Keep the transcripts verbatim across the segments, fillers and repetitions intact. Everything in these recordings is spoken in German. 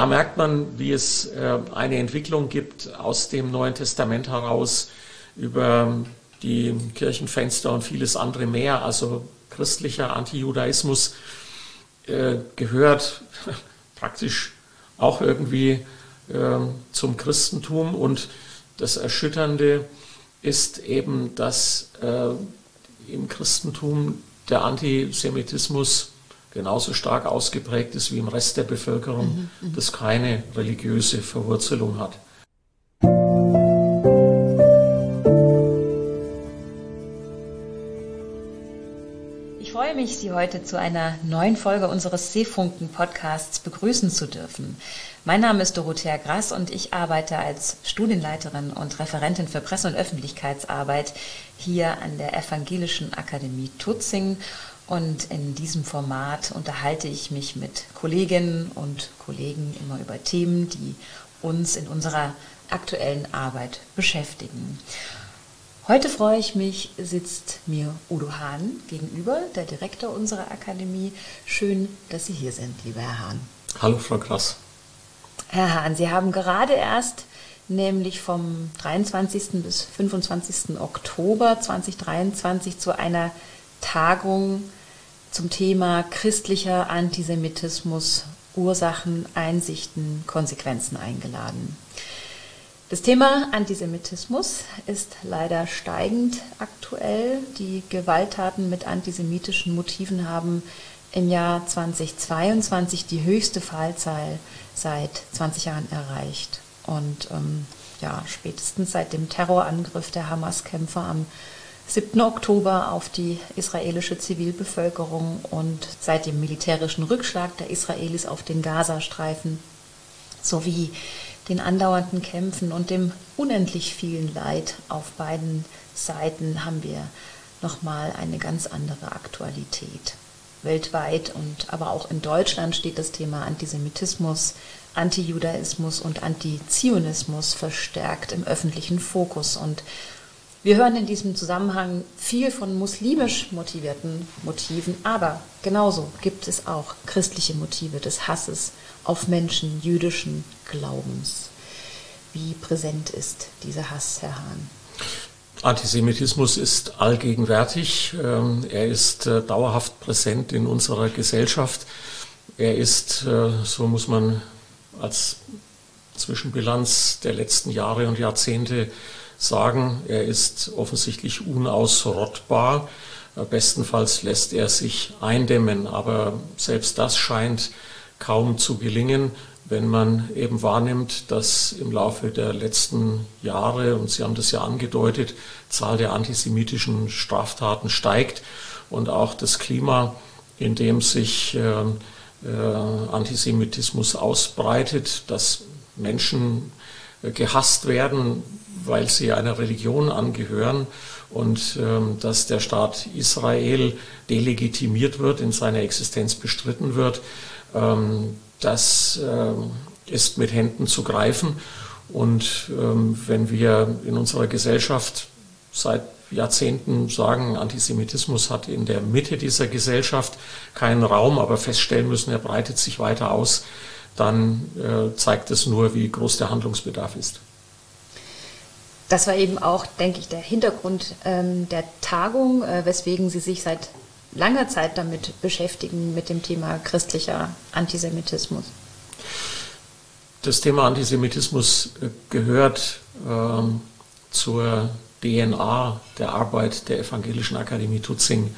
da merkt man, wie es äh, eine Entwicklung gibt aus dem Neuen Testament heraus über die Kirchenfenster und vieles andere mehr. Also christlicher Antijudaismus äh, gehört praktisch auch irgendwie äh, zum Christentum. Und das Erschütternde ist eben, dass äh, im Christentum der Antisemitismus genauso stark ausgeprägt ist wie im Rest der Bevölkerung, mhm, das keine religiöse Verwurzelung hat. Ich freue mich, Sie heute zu einer neuen Folge unseres Seefunken-Podcasts begrüßen zu dürfen. Mein Name ist Dorothea Grass und ich arbeite als Studienleiterin und Referentin für Presse- und Öffentlichkeitsarbeit hier an der Evangelischen Akademie Tutzing. Und in diesem Format unterhalte ich mich mit Kolleginnen und Kollegen immer über Themen, die uns in unserer aktuellen Arbeit beschäftigen. Heute freue ich mich, sitzt mir Udo Hahn gegenüber, der Direktor unserer Akademie. Schön, dass Sie hier sind, lieber Herr Hahn. Hallo, Frau Grass. Herr Hahn, Sie haben gerade erst, nämlich vom dreiundzwanzigsten bis fünfundzwanzigsten Oktober zweitausenddreiundzwanzig zu einer Tagung zum Thema christlicher Antisemitismus, Ursachen, Einsichten, Konsequenzen eingeladen. Das Thema Antisemitismus ist leider steigend aktuell. Die Gewalttaten mit antisemitischen Motiven haben im Jahr zweitausendzweiundzwanzig die höchste Fallzahl seit zwanzig Jahren erreicht. Und ähm, ja, spätestens seit dem Terrorangriff der Hamas-Kämpfer am siebten Oktober auf die israelische Zivilbevölkerung und seit dem militärischen Rückschlag der Israelis auf den Gazastreifen sowie den andauernden Kämpfen und dem unendlich vielen Leid auf beiden Seiten haben wir nochmal eine ganz andere Aktualität. Weltweit und aber auch in Deutschland steht das Thema Antisemitismus, Antijudaismus und Antizionismus verstärkt im öffentlichen Fokus. Und wir hören in diesem Zusammenhang viel von muslimisch motivierten Motiven, aber genauso gibt es auch christliche Motive des Hasses auf Menschen jüdischen Glaubens. Wie präsent ist dieser Hass, Herr Hahn? Antisemitismus ist allgegenwärtig. Er ist dauerhaft präsent in unserer Gesellschaft. Er ist, so muss man als Zwischenbilanz der letzten Jahre und Jahrzehnte sagen, er ist offensichtlich unausrottbar. Bestenfalls lässt er sich eindämmen, aber selbst das scheint kaum zu gelingen, wenn man eben wahrnimmt, dass im Laufe der letzten Jahre, und Sie haben das ja angedeutet, Zahl der antisemitischen Straftaten steigt und auch das Klima, in dem sich äh, äh, Antisemitismus ausbreitet, dass Menschen äh, gehasst werden, weil sie einer Religion angehören und ähm, dass der Staat Israel delegitimiert wird, in seiner Existenz bestritten wird. Ähm, das äh, ist mit Händen zu greifen. Und ähm, wenn wir in unserer Gesellschaft seit Jahrzehnten sagen, Antisemitismus hat in der Mitte dieser Gesellschaft keinen Raum, aber feststellen müssen, er breitet sich weiter aus, dann äh, zeigt es nur, wie groß der Handlungsbedarf ist. Das war eben auch, denke ich, der Hintergrund ähm, der Tagung, äh, weswegen Sie sich seit langer Zeit damit beschäftigen, mit dem Thema christlicher Antisemitismus. Das Thema Antisemitismus gehört ähm, zur D N A der Arbeit der Evangelischen Akademie Tutzing.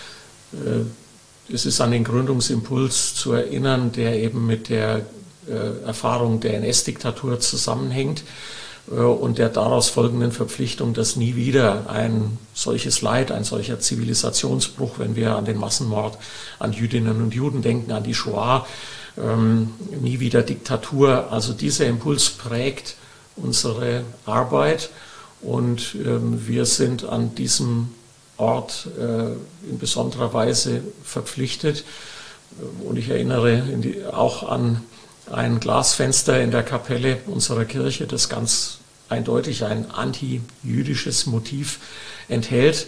Äh, es ist an den Gründungsimpuls zu erinnern, der eben mit der äh, Erfahrung der N S-Diktatur zusammenhängt und der daraus folgenden Verpflichtung, dass nie wieder ein solches Leid, ein solcher Zivilisationsbruch, wenn wir an den Massenmord an Jüdinnen und Juden denken, an die Shoah, ähm, nie wieder Diktatur. Also dieser Impuls prägt unsere Arbeit und ähm, wir sind an diesem Ort äh, in besonderer Weise verpflichtet. Und ich erinnere in die, auch an ein Glasfenster in der Kapelle unserer Kirche, das ganz eindeutig ein antijüdisches Motiv enthält.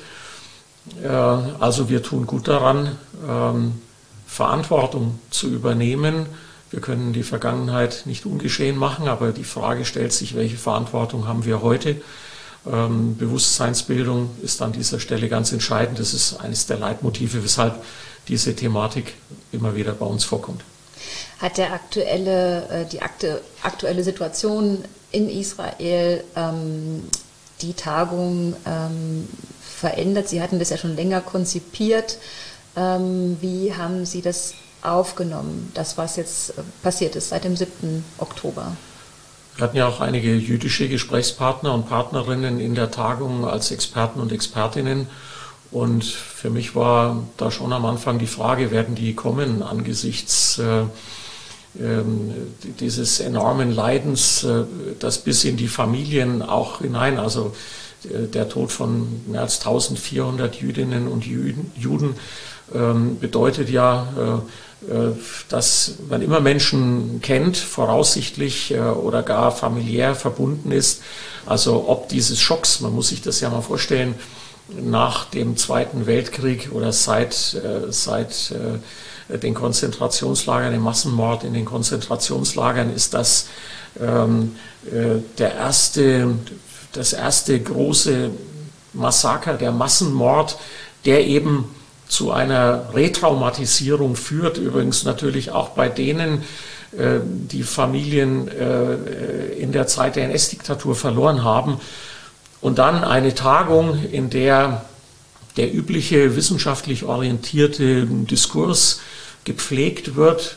Also wir tun gut daran, Verantwortung zu übernehmen Wir können die Vergangenheit nicht ungeschehen machen, aber die Frage stellt sich, welche Verantwortung haben wir heute? Ähm, Bewusstseinsbildung ist an dieser Stelle ganz entscheidend. Das ist eines der Leitmotive, weshalb diese Thematik immer wieder bei uns vorkommt. Hat der aktuelle, die aktuelle Situation in Israel ähm, die Tagung ähm, verändert? Sie hatten das ja schon länger konzipiert. Ähm, wie haben Sie das aufgenommen, das was jetzt passiert ist seit dem siebten Oktober? Wir hatten ja auch einige jüdische Gesprächspartner und Partnerinnen in der Tagung als Experten und Expertinnen. Und für mich war da schon am Anfang die Frage, werden die kommen angesichts äh, äh, dieses enormen Leidens, äh, das bis in die Familien auch hinein, also äh, der Tod von mehr als eintausendvierhundert Jüdinnen und Juden, Juden äh, bedeutet ja, äh, dass man immer Menschen kennt, voraussichtlich oder gar familiär verbunden ist. Also ob dieses Schocks, man muss sich das ja mal vorstellen, nach dem Zweiten Weltkrieg oder seit, seit den Konzentrationslagern, dem Massenmord in den Konzentrationslagern, ist das ähm, der erste, das erste große Massaker, der Massenmord, der eben zu einer Retraumatisierung führt, übrigens natürlich auch bei denen, äh, die Familien äh, in der Zeit der N S-Diktatur verloren haben. Und dann eine Tagung, in der der übliche wissenschaftlich orientierte Diskurs gepflegt wird,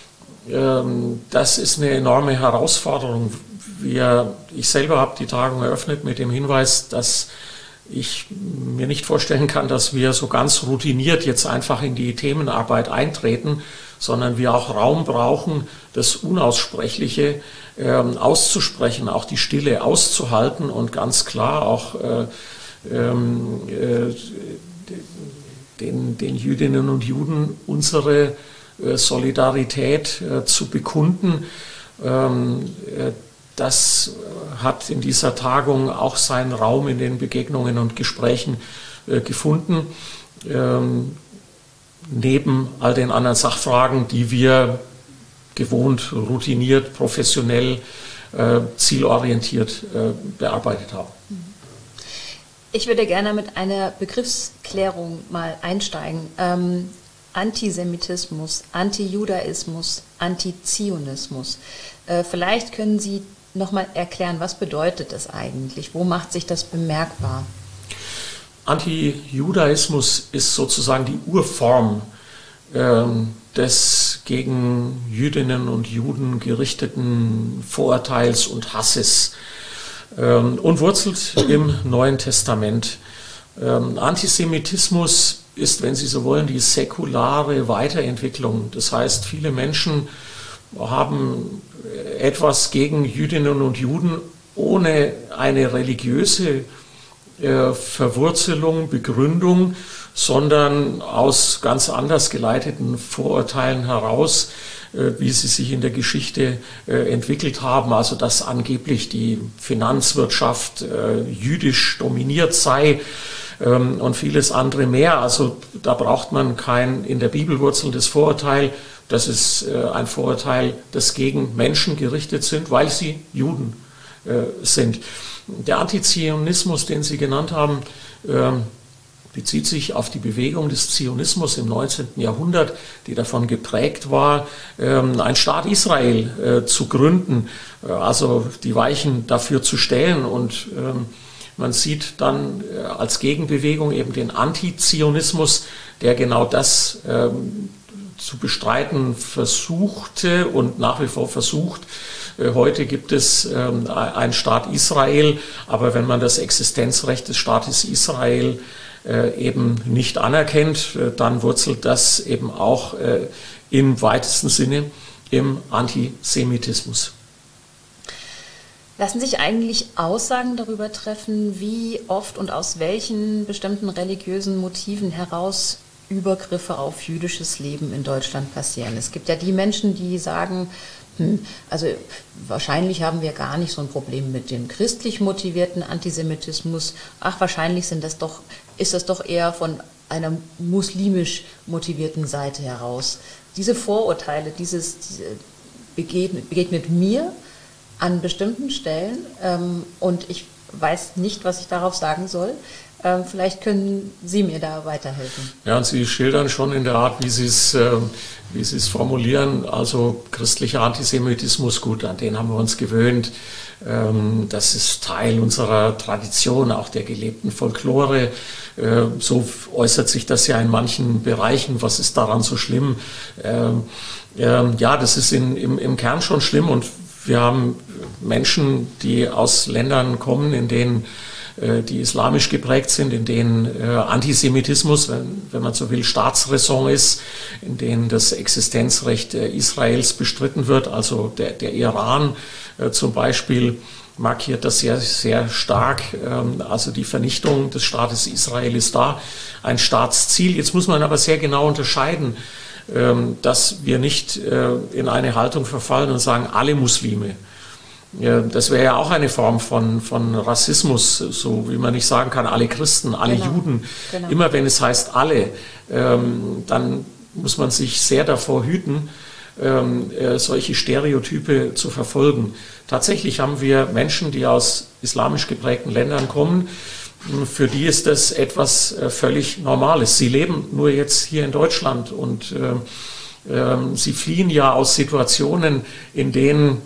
ähm, das ist eine enorme Herausforderung. Wir, ich selber habe die Tagung eröffnet mit dem Hinweis, dass ich mir nicht vorstellen kann, dass wir so ganz routiniert jetzt einfach in die Themenarbeit eintreten, sondern wir auch Raum brauchen, das Unaussprechliche äh, auszusprechen, auch die Stille auszuhalten und ganz klar auch äh, äh, den, den Jüdinnen und Juden unsere äh, Solidarität äh, zu bekunden. Ähm, äh, Das hat in dieser Tagung auch seinen Raum in den Begegnungen und Gesprächen äh, gefunden, ähm, neben all den anderen Sachfragen, die wir gewohnt, routiniert, professionell, äh, zielorientiert äh, bearbeitet haben. Ich würde gerne mit einer Begriffsklärung mal einsteigen. Ähm, Antisemitismus, Antijudaismus, Antizionismus. Äh, vielleicht können Sie nochmal erklären, was bedeutet das eigentlich? Wo macht sich das bemerkbar? Antijudaismus ist sozusagen die Urform äh, des gegen Jüdinnen und Juden gerichteten Vorurteils und Hasses äh, und wurzelt im Neuen Testament. Äh, Antisemitismus ist, wenn Sie so wollen, die säkulare Weiterentwicklung. Das heißt, viele Menschen haben etwas gegen Jüdinnen und Juden ohne eine religiöse äh, Verwurzelung, Begründung, sondern aus ganz anders geleiteten Vorurteilen heraus, äh, wie sie sich in der Geschichte äh, entwickelt haben. Also dass angeblich die Finanzwirtschaft äh, jüdisch dominiert sei ähm, und vieles andere mehr. Also da braucht man kein in der Bibel wurzelndes Vorurteil. Das ist äh, ein Vorurteil, das gegen Menschen gerichtet sind, weil sie Juden äh, sind. Der Antizionismus, den Sie genannt haben, äh, bezieht sich auf die Bewegung des Zionismus im neunzehnten Jahrhundert, die davon geprägt war, äh, ein Staat Israel äh, zu gründen, äh, also die Weichen dafür zu stellen. Und äh, man sieht dann äh, als Gegenbewegung eben den Antizionismus, der genau das äh, zu bestreiten versuchte und nach wie vor versucht. Heute gibt es ähm, einen Staat Israel, aber wenn man das Existenzrecht des Staates Israel äh, eben nicht anerkennt, äh, dann wurzelt das eben auch äh, im weitesten Sinne im Antisemitismus. Lassen sich eigentlich Aussagen darüber treffen, wie oft und aus welchen bestimmten religiösen Motiven heraus Übergriffe auf jüdisches Leben in Deutschland passieren? Es gibt ja die Menschen, die sagen, hm, also wahrscheinlich haben wir gar nicht so ein Problem mit dem christlich motivierten Antisemitismus. Ach, wahrscheinlich sind das doch, ist das doch eher von einer muslimisch motivierten Seite heraus. Diese Vorurteile, dieses, diese, begegnet, begegnet mir an bestimmten Stellen ähm, und ich weiß nicht, was ich darauf sagen soll. Ähm, vielleicht können Sie mir da weiterhelfen. Ja, und Sie schildern schon in der Art, wie Sie es, äh, wie Sie es formulieren, also christlicher Antisemitismus, gut, an den haben wir uns gewöhnt. Ähm, das ist Teil unserer Tradition, auch der gelebten Folklore. Äh, so äußert sich das ja in manchen Bereichen. Was ist daran so schlimm? Ähm, ähm, ja, das ist in, im, im Kern schon schlimm, und wir haben Menschen, die aus Ländern kommen, in denen die islamisch geprägt sind, in denen äh, Antisemitismus, wenn, wenn man so will, Staatsräson ist, in denen das Existenzrecht äh, Israels bestritten wird. Also der, der Iran äh, zum Beispiel markiert das sehr, sehr stark. Ähm, also die Vernichtung des Staates Israel ist da ein Staatsziel. Jetzt muss man aber sehr genau unterscheiden, ähm, dass wir nicht äh, in eine Haltung verfallen und sagen, alle Muslime. Ja, das wäre ja auch eine Form von, von Rassismus, so wie man nicht sagen kann, alle Christen, alle genau. Juden. Genau. Immer wenn es heißt alle, ähm, dann muss man sich sehr davor hüten, ähm, äh, solche Stereotype zu verfolgen. Tatsächlich haben wir Menschen, die aus islamisch geprägten Ländern kommen, für die ist das etwas äh, völlig Normales. Sie leben nur jetzt hier in Deutschland und äh, äh, sie fliehen ja aus Situationen, in denen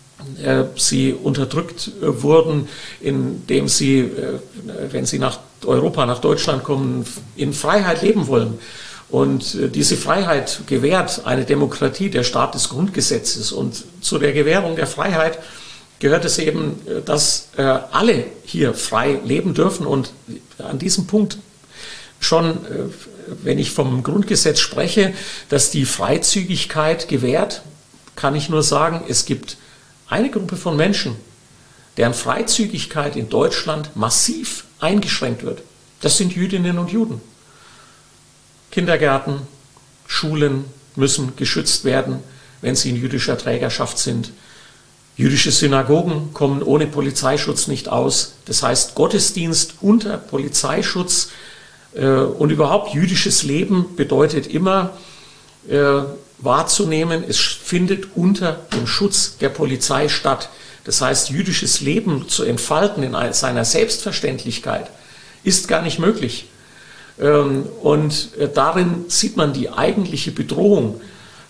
sie unterdrückt wurden, indem sie, wenn sie nach Europa, nach Deutschland kommen, in Freiheit leben wollen. Und diese Freiheit gewährt eine Demokratie, der Staat des Grundgesetzes. Und zu der Gewährung der Freiheit gehört es eben, dass alle hier frei leben dürfen. Und an diesem Punkt schon, wenn ich vom Grundgesetz spreche, dass die Freizügigkeit gewährt, kann ich nur sagen, es gibt eine Gruppe von Menschen, deren Freizügigkeit in Deutschland massiv eingeschränkt wird. Das sind Jüdinnen und Juden. Kindergärten, Schulen müssen geschützt werden, wenn sie in jüdischer Trägerschaft sind. Jüdische Synagogen kommen ohne Polizeischutz nicht aus. Das heißt, Gottesdienst unter Polizeischutz äh, und überhaupt jüdisches Leben bedeutet immer, äh, wahrzunehmen, es findet unter dem Schutz der Polizei statt. Das heißt, jüdisches Leben zu entfalten in seiner Selbstverständlichkeit ist gar nicht möglich. Und darin sieht man die eigentliche Bedrohung.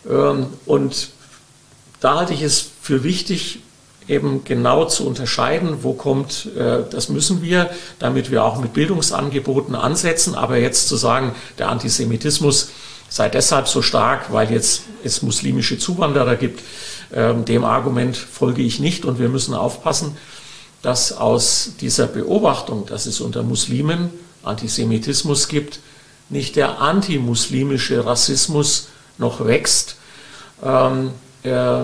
Und da halte ich es für wichtig, eben genau zu unterscheiden, wo kommt, das müssen wir, damit wir auch mit Bildungsangeboten ansetzen. Aber jetzt zu sagen, der Antisemitismus sei deshalb so stark, weil jetzt es muslimische Zuwanderer gibt. Ähm, dem Argument folge ich nicht, und wir müssen aufpassen, dass aus dieser Beobachtung, dass es unter Muslimen Antisemitismus gibt, nicht der antimuslimische Rassismus noch wächst, ähm, äh,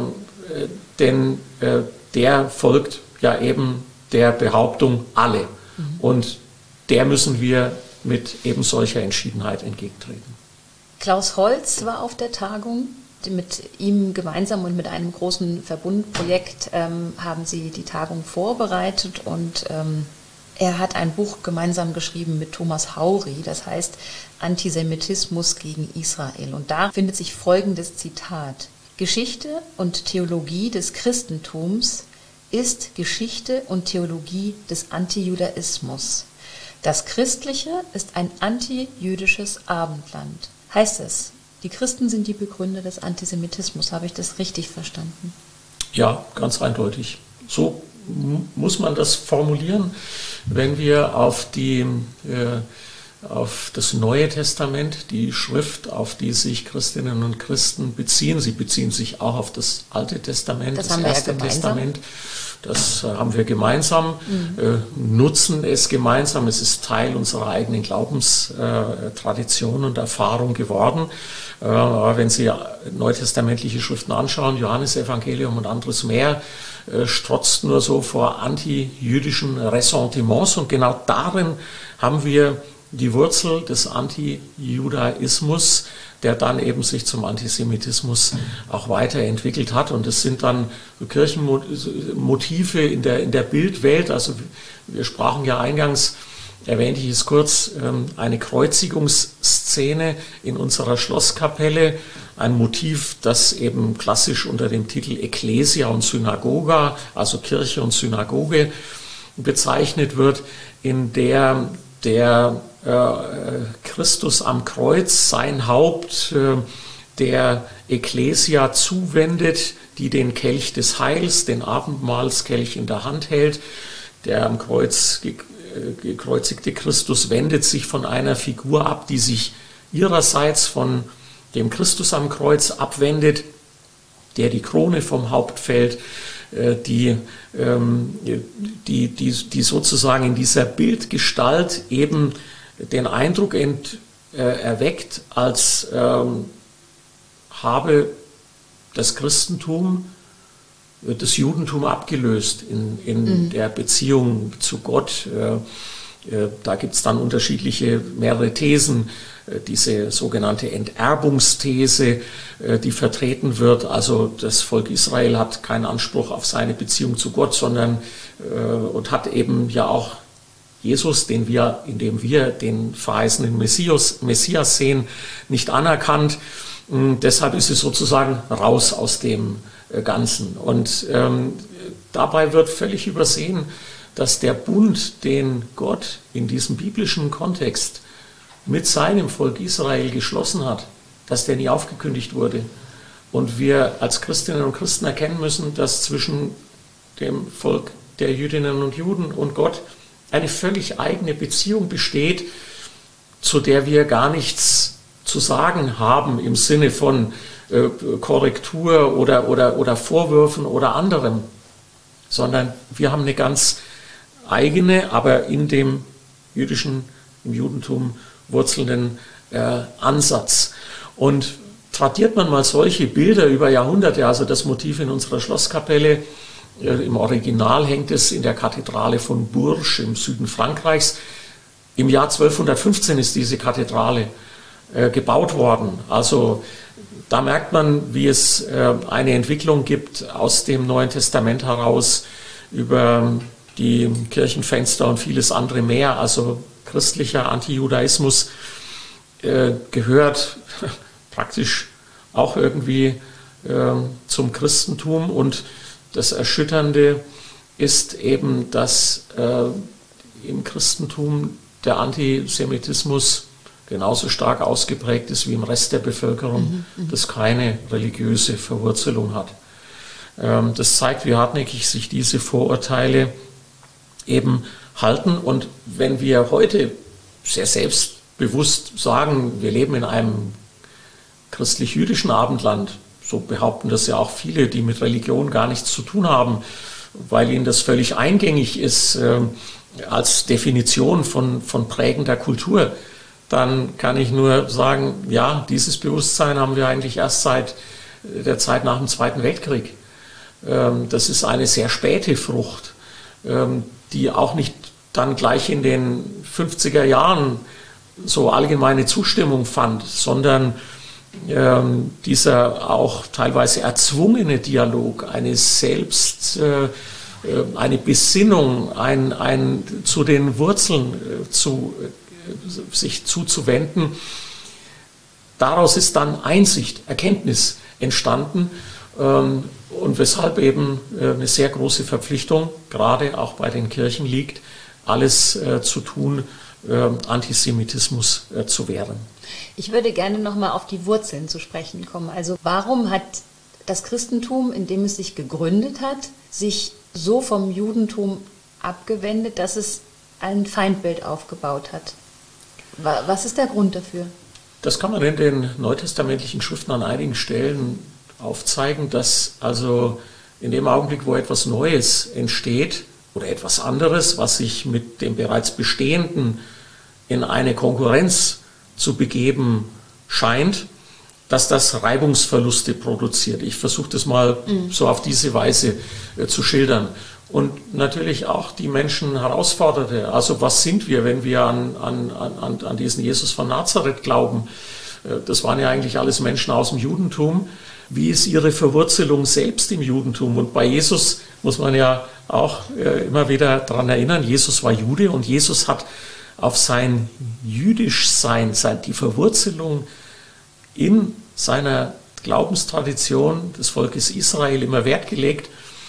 denn äh, der folgt ja eben der Behauptung alle. Mhm. Und der müssen wir mit eben solcher Entschiedenheit entgegentreten. Klaus Holz war auf der Tagung. Mit ihm gemeinsam und mit einem großen Verbundprojekt ähm, haben sie die Tagung vorbereitet, und ähm, er hat ein Buch gemeinsam geschrieben mit Thomas Haury, das heißt Antisemitismus gegen Israel. Und da findet sich folgendes Zitat: Geschichte und Theologie des Christentums ist Geschichte und Theologie des Antijudaismus. Das Christliche ist ein antijüdisches Abendland. Heißt es, die Christen sind die Begründer des Antisemitismus. Habe ich das richtig verstanden? Ja, ganz eindeutig. So muss man das formulieren, wenn wir auf, die, äh, auf das Neue Testament, die Schrift, auf die sich Christinnen und Christen beziehen. Sie beziehen sich auch auf das Alte Testament, das, das Erste ja Testament. Das haben wir gemeinsam, mhm. äh, nutzen es gemeinsam. Es ist Teil unserer eigenen Glaubenstradition äh, und Erfahrung geworden. Äh, aber wenn Sie neutestamentliche Schriften anschauen, Johannesevangelium und anderes mehr, äh, strotzt nur so vor antijüdischen Ressentiments. Und genau darin haben wir die Wurzel des Antijudaismus, der dann eben sich zum Antisemitismus auch weiterentwickelt hat. Und es sind dann so Kirchenmotive in der, in der Bildwelt. Also wir sprachen ja eingangs erwähnte ich es kurz, eine Kreuzigungsszene in unserer Schlosskapelle, ein Motiv, das eben klassisch unter dem Titel Ecclesia und Synagoga, also Kirche und Synagoge, bezeichnet wird, in der der äh, Christus am Kreuz sein Haupt äh, der Ecclesia zuwendet, die den Kelch des Heils, den Abendmahlskelch in der Hand hält. Der am Kreuz gekreuzigte Christus wendet sich von einer Figur ab, die sich ihrerseits von dem Christus am Kreuz abwendet, der die Krone vom Haupt fällt, die, die, die, die sozusagen in dieser Bildgestalt eben den Eindruck ent, äh, erweckt, als ähm, habe das Christentum das Judentum abgelöst in, in mhm. der Beziehung zu Gott. Äh, äh, da gibt es dann unterschiedliche, mehrere Thesen. Äh, diese sogenannte Enterbungsthese, äh, die vertreten wird. Also das Volk Israel hat keinen Anspruch auf seine Beziehung zu Gott, sondern äh, und hat eben ja auch Jesus, den wir, indem wir den verheißenen Messias, Messias sehen, nicht anerkannt. Und deshalb ist es sozusagen raus aus dem Ganzen. Und ähm, dabei wird völlig übersehen, dass der Bund, den Gott in diesem biblischen Kontext mit seinem Volk Israel geschlossen hat, dass der nie aufgekündigt wurde. Und wir als Christinnen und Christen erkennen müssen, dass zwischen dem Volk der Jüdinnen und Juden und Gott eine völlig eigene Beziehung besteht, zu der wir gar nichts zu sagen haben im Sinne von äh, Korrektur oder, oder, oder Vorwürfen oder anderem, sondern wir haben eine ganz eigene, aber in dem jüdischen, im Judentum wurzelnden äh, Ansatz. Und tradiert man mal solche Bilder über Jahrhunderte, also das Motiv in unserer Schlosskapelle, äh, im Original hängt es in der Kathedrale von Bourges im Süden Frankreichs. Im Jahr zwölfhundertfünfzehn ist diese Kathedrale äh, gebaut worden. Also da merkt man, wie es äh, eine Entwicklung gibt aus dem Neuen Testament heraus über die Kirchenfenster und vieles andere mehr. Also christlicher Antijudaismus äh, gehört praktisch auch irgendwie äh, zum Christentum. Und das Erschütternde ist eben, dass äh, im Christentum der Antisemitismus genauso stark ausgeprägt ist wie im Rest der Bevölkerung, mhm, das keine religiöse Verwurzelung hat. Ähm, das zeigt, wie hartnäckig sich diese Vorurteile eben halten. Und wenn wir heute sehr selbstbewusst sagen, wir leben in einem christlich-jüdischen Abendland, so behaupten das ja auch viele, die mit Religion gar nichts zu tun haben, weil ihnen das völlig eingängig ist äh, als Definition von, von prägender Kultur, dann kann ich nur sagen, ja, dieses Bewusstsein haben wir eigentlich erst seit der Zeit nach dem Zweiten Weltkrieg. Ähm, das ist eine sehr späte Frucht, ähm, die auch nicht dann gleich in den fünfziger Jahren so allgemeine Zustimmung fand, sondern ähm, dieser auch teilweise erzwungene Dialog, eine selbst, äh, eine Besinnung, ein, ein zu den Wurzeln äh, zu, äh, sich zuzuwenden, daraus ist dann Einsicht, Erkenntnis entstanden, ähm, und weshalb eben äh, eine sehr große Verpflichtung, gerade auch bei den Kirchen liegt, alles äh, zu tun, äh, Antisemitismus äh, zu wehren. Ich würde gerne nochmal auf die Wurzeln zu sprechen kommen. Also warum hat das Christentum, in dem es sich gegründet hat, sich so vom Judentum abgewendet, dass es ein Feindbild aufgebaut hat? Was ist der Grund dafür? Das kann man in den neutestamentlichen Schriften an einigen Stellen aufzeigen, dass also in dem Augenblick, wo etwas Neues entsteht oder etwas anderes, was sich mit dem bereits Bestehenden in eine Konkurrenz zu begeben scheint, dass das Reibungsverluste produziert. Ich versuche das mal mhm. so auf diese Weise äh, zu schildern. Und natürlich auch die Menschen herausforderte. Also was sind wir, wenn wir an, an, an, an diesen Jesus von Nazareth glauben? Äh, das waren ja eigentlich alles Menschen aus dem Judentum. Wie ist ihre Verwurzelung selbst im Judentum? Und bei Jesus muss man ja auch äh, immer wieder daran erinnern, Jesus war Jude und Jesus hat auf sein Jüdischsein, die Verwurzelung in seiner Glaubenstradition des Volkes Israel immer Wert gelegt.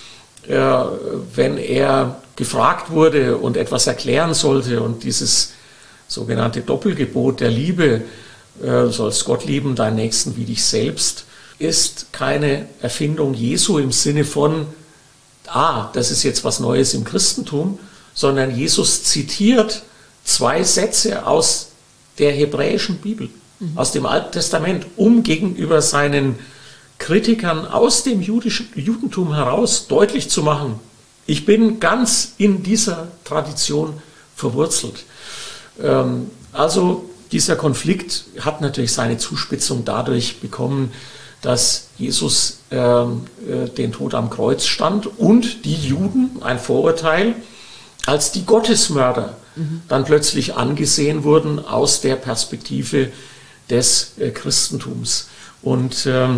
Wenn er gefragt wurde und etwas erklären sollte und dieses sogenannte Doppelgebot der Liebe, du sollst Gott lieben, deinen Nächsten wie dich selbst, ist keine Erfindung Jesu im Sinne von, ah, das ist jetzt was Neues im Christentum, sondern Jesus zitiert zwei Sätze aus der hebräischen Bibel, mhm. aus dem Alten Testament, um gegenüber seinen Kritikern aus dem jüdischen Judentum heraus deutlich zu machen, ich bin ganz in dieser Tradition verwurzelt. Ähm, also dieser Konflikt hat natürlich seine Zuspitzung dadurch bekommen, dass Jesus ähm, äh, den Tod am Kreuz stand und die Juden, ein Vorurteil, als die Gottesmörder mhm. dann plötzlich angesehen wurden aus der Perspektive des äh, Christentums. Und ähm,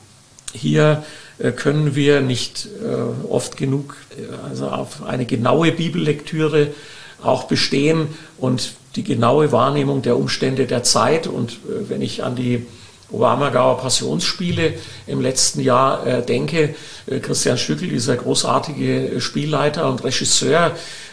hier äh, können wir nicht äh, oft genug äh, also auf eine genaue Bibellektüre auch bestehen und die genaue Wahrnehmung der Umstände der Zeit. Und äh, wenn ich an die Oberammergauer Passionsspiele im letzten Jahr äh, denke, äh, Christian Stückel, dieser großartige Spielleiter und Regisseur,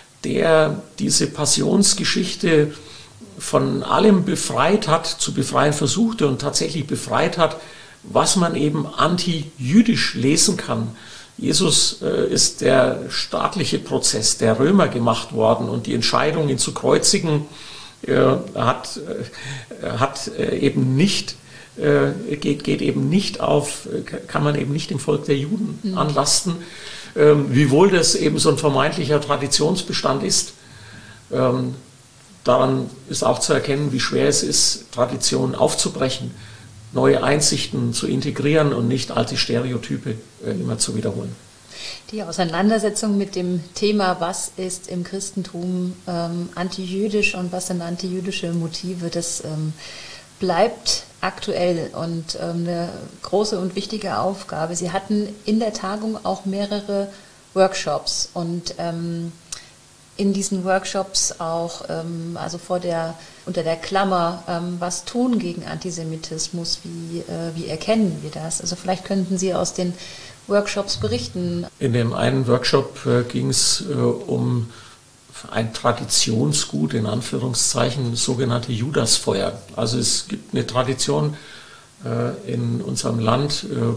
der diese Passionsgeschichte von allem befreit hat, zu befreien versuchte und tatsächlich befreit hat, was man eben anti-jüdisch lesen kann. Jesus äh, ist der staatliche Prozess der Römer gemacht worden und die Entscheidung, ihn zu kreuzigen, äh, hat, äh, hat äh, eben nicht, äh, geht, geht eben nicht auf, kann man eben nicht dem Volk der Juden mhm. anlasten, ähm, wiewohl das eben so ein vermeintlicher Traditionsbestand ist. Ähm, daran ist auch zu erkennen, wie schwer es ist, Traditionen aufzubrechen, neue Einsichten zu integrieren und nicht alte Stereotype äh, immer zu wiederholen. Die Auseinandersetzung mit dem Thema, was ist im Christentum ähm, antijüdisch und was sind antijüdische Motive, das ähm, bleibt aktuell und ähm, eine große und wichtige Aufgabe. Sie hatten in der Tagung auch mehrere Workshops und ähm, in diesen Workshops auch, ähm, also vor der, unter der Klammer, ähm, was tun gegen Antisemitismus, wie, äh, wie erkennen wir das? Also vielleicht könnten Sie aus den Workshops berichten. In dem einen Workshop äh, ging es äh, um ein Traditionsgut, in Anführungszeichen, sogenannte Judasfeuer. Also es gibt eine Tradition äh, in unserem Land, äh,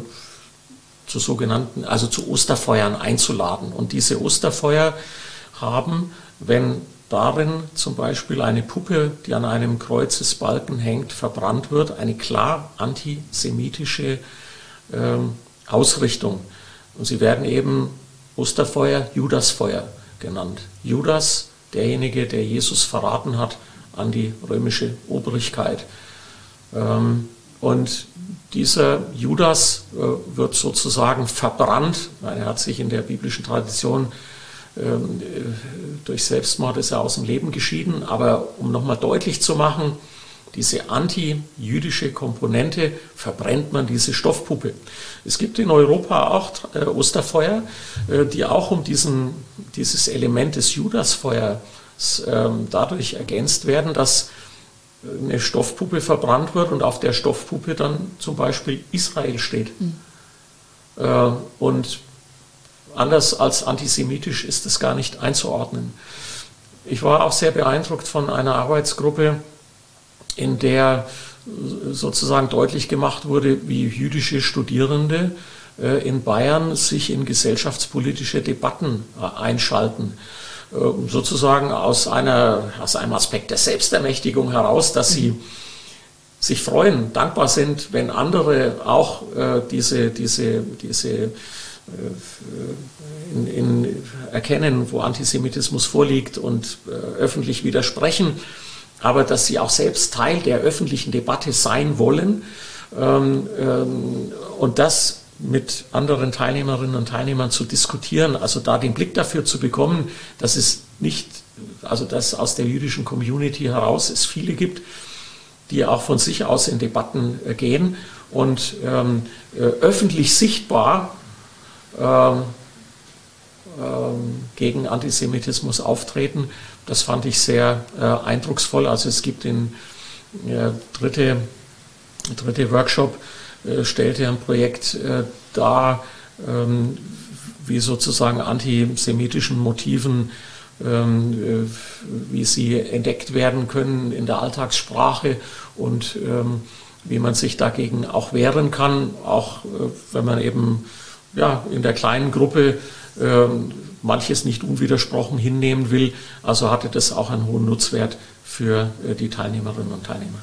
zu sogenannten, also zu Osterfeuern einzuladen. Und diese Osterfeuer haben, wenn darin zum Beispiel eine Puppe, die an einem Kreuzesbalken hängt, verbrannt wird, eine klar antisemitische ähm, Ausrichtung. Und sie werden eben Osterfeuer, Judasfeuer genannt. Judas, derjenige, der Jesus verraten hat an die römische Obrigkeit. Ähm, und dieser Judas äh, wird sozusagen verbrannt. Er hat sich in der biblischen Tradition ähm, durch Selbstmord ist er aus dem Leben geschieden. Aber um nochmal deutlich zu machen, diese anti-jüdische Komponente verbrennt man diese Stoffpuppe. Es gibt in Europa auch äh, Osterfeuer, äh, die auch um diesen, dieses Element des Judasfeuers äh, dadurch ergänzt werden, dass eine Stoffpuppe verbrannt wird und auf der Stoffpuppe dann zum Beispiel Israel steht. Mhm. Äh, und anders als antisemitisch ist es gar nicht einzuordnen. Ich war auch sehr beeindruckt von einer Arbeitsgruppe, in der sozusagen deutlich gemacht wurde, wie jüdische Studierende äh, in Bayern sich in gesellschaftspolitische Debatten äh, einschalten. Äh, sozusagen aus, einer, aus einem Aspekt der Selbstermächtigung heraus, dass sie sich freuen, dankbar sind, wenn andere auch äh, diese, diese, diese äh, in, in erkennen, wo Antisemitismus vorliegt und äh, öffentlich widersprechen, aber dass sie auch selbst Teil der öffentlichen Debatte sein wollen ähm, ähm, und das mit anderen Teilnehmerinnen und Teilnehmern zu diskutieren, also da den Blick dafür zu bekommen, dass es nicht, also dass aus der jüdischen Community heraus es viele gibt, die auch von sich aus in Debatten äh, gehen und ähm, äh, öffentlich sichtbar ähm, ähm, gegen Antisemitismus auftreten. Das fand ich sehr äh, eindrucksvoll. Also es gibt den äh, dritte, dritte Workshop, äh, stellte ein Projekt äh, dar, ähm, wie sozusagen antisemitischen Motiven, ähm, wie sie entdeckt werden können in der Alltagssprache und ähm, wie man sich dagegen auch wehren kann, auch äh, wenn man eben ja, in der kleinen Gruppe äh, manches nicht unwidersprochen hinnehmen will. Also hatte das auch einen hohen Nutzwert für äh, die Teilnehmerinnen und Teilnehmer.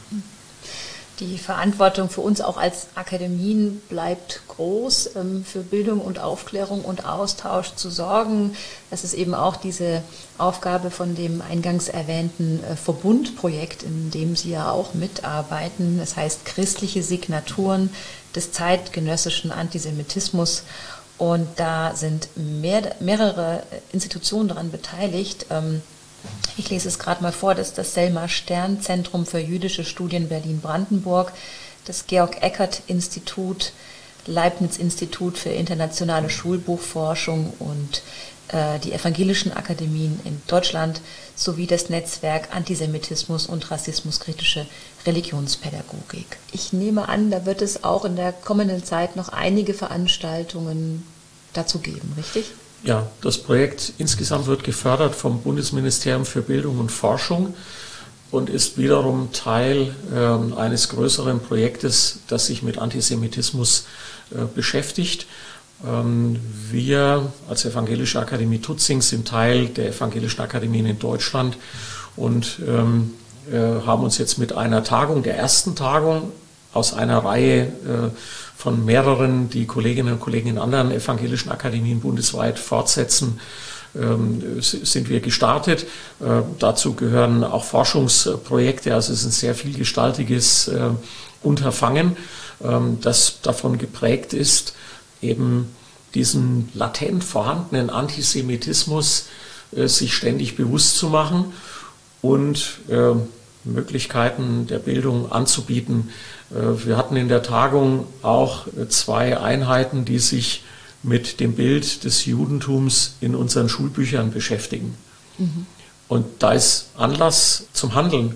Die Verantwortung für uns auch als Akademien bleibt groß, für Bildung und Aufklärung und Austausch zu sorgen. Das ist eben auch diese Aufgabe von dem eingangs erwähnten Verbundprojekt, in dem Sie ja auch mitarbeiten. Das heißt christliche Signaturen des zeitgenössischen Antisemitismus. Und da sind mehr, mehrere Institutionen daran beteiligt. Ich lese es gerade mal vor, das ist das Selma Stern Zentrum für jüdische Studien Berlin-Brandenburg, das Georg-Eckert-Institut, Leibniz-Institut für internationale Schulbuchforschung und äh, die evangelischen Akademien in Deutschland sowie das Netzwerk Antisemitismus und rassismuskritische Religionspädagogik. Ich nehme an, da wird es auch in der kommenden Zeit noch einige Veranstaltungen dazu geben, richtig? Ja, das Projekt insgesamt wird gefördert vom Bundesministerium für Bildung und Forschung und ist wiederum Teil äh, eines größeren Projektes, das sich mit Antisemitismus äh, beschäftigt. Ähm, wir als Evangelische Akademie Tutzing sind Teil der Evangelischen Akademien in Deutschland und ähm, äh, haben uns jetzt mit einer Tagung, der ersten Tagung aus einer Reihe äh, von mehreren, die Kolleginnen und Kollegen in anderen evangelischen Akademien bundesweit fortsetzen, ähm, sind wir gestartet. Äh, dazu gehören auch Forschungsprojekte, also es ist ein sehr vielgestaltiges äh, Unterfangen, ähm, das davon geprägt ist, eben diesen latent vorhandenen Antisemitismus äh, sich ständig bewusst zu machen und äh, Möglichkeiten der Bildung anzubieten. Wir hatten in der Tagung auch zwei Einheiten, die sich mit dem Bild des Judentums in unseren Schulbüchern beschäftigen. Mhm. Und da ist Anlass zum Handeln.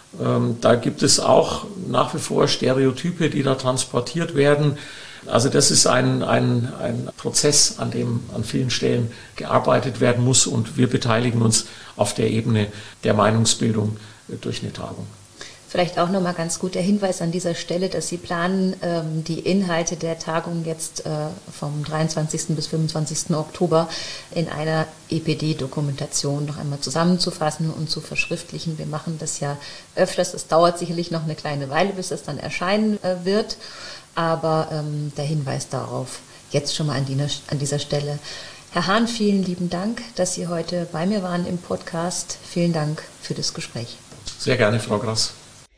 Da gibt es auch nach wie vor Stereotype, die da transportiert werden. Also das ist ein, ein, ein Prozess, an dem an vielen Stellen gearbeitet werden muss und wir beteiligen uns auf der Ebene der Meinungsbildung durch eine Tagung. Vielleicht auch nochmal ganz gut der Hinweis an dieser Stelle, dass Sie planen, ähm, die Inhalte der Tagung jetzt äh, vom dreiundzwanzigsten bis fünfundzwanzigsten Oktober in einer E P D-Dokumentation noch einmal zusammenzufassen und zu verschriftlichen. Wir machen das ja öfters. Es dauert sicherlich noch eine kleine Weile, bis es dann erscheinen äh, wird. Aber ähm, der Hinweis darauf jetzt schon mal an, die, an dieser Stelle. Herr Hahn, vielen lieben Dank, dass Sie heute bei mir waren im Podcast. Vielen Dank für das Gespräch. Sehr gerne, Frau Grass.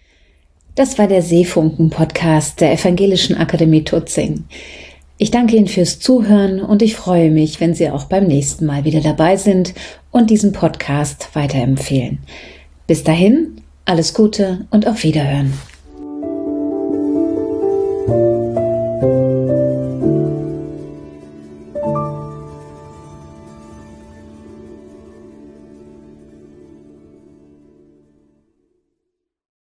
Das war der Seefunken-Podcast der Evangelischen Akademie Tutzing. Ich danke Ihnen fürs Zuhören und ich freue mich, wenn Sie auch beim nächsten Mal wieder dabei sind und diesen Podcast weiterempfehlen. Bis dahin, alles Gute und auf Wiederhören.